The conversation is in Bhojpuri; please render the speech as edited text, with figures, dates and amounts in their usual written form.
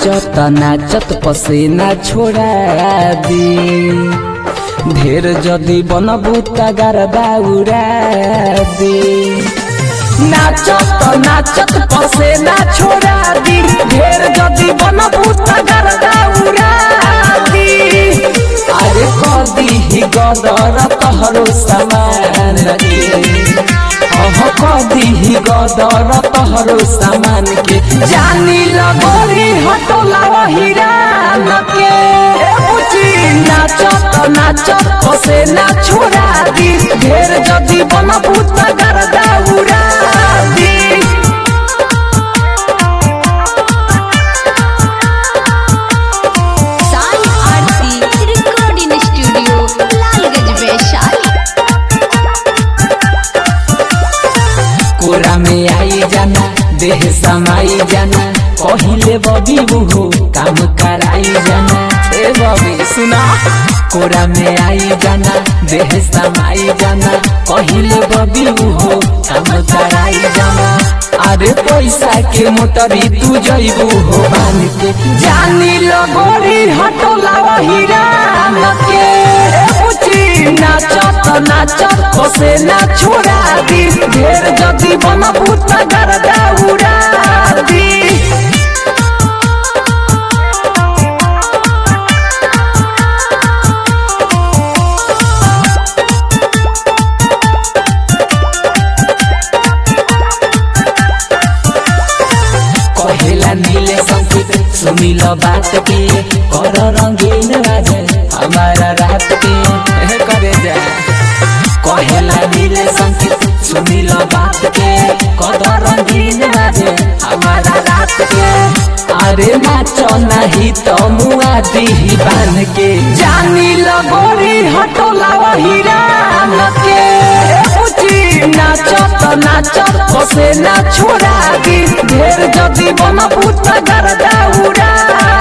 नाचत नाचत पसीना छोड़ा दी ढेर जदी बनबू तगरदा उड़ा दी नाचत नाचत पसीना छोड़ा दी ढेर जदी बनबू तगरदा उड़ा दी अरे कदी ही गदर तहरो सामान के कदी ही गदर तहरो सामान के जानी लगोरी हटोला हिरान के नाचत नाचत पसीना छोड़ा दी ढेर जदी बनबू तगरदा उड़ा दी कोरा में आई जाना देह समाई जाना कहिले बबी बुहो काम कराई जाना ए बबी सुना कोरा में आई जाना देह समाई जाना कहिले बबी बुहो काम कराई जाना अरे पैसा के मोटरी तू जइबू हो बान के जानी लगोरी हटोला हिरान के नाचत नाचत पसीना छोड़ा दी ढेर जदी बनबू तगरदा उड़ा दी कहेला नीले संकेत सुनिल बात के कर रंगीन राजे हमारा रात के करे जा कहेला नीले संकेत सुनिल बात के कर रंगीन राजे हमारा रात के अरे नाचो नहीं तो मुआ दी बान के जानी लगोरी हटोला हिरान के नाचत नाचत पसीना छोड़ा दी ढेर जदी बनबू तगरदा उड़ा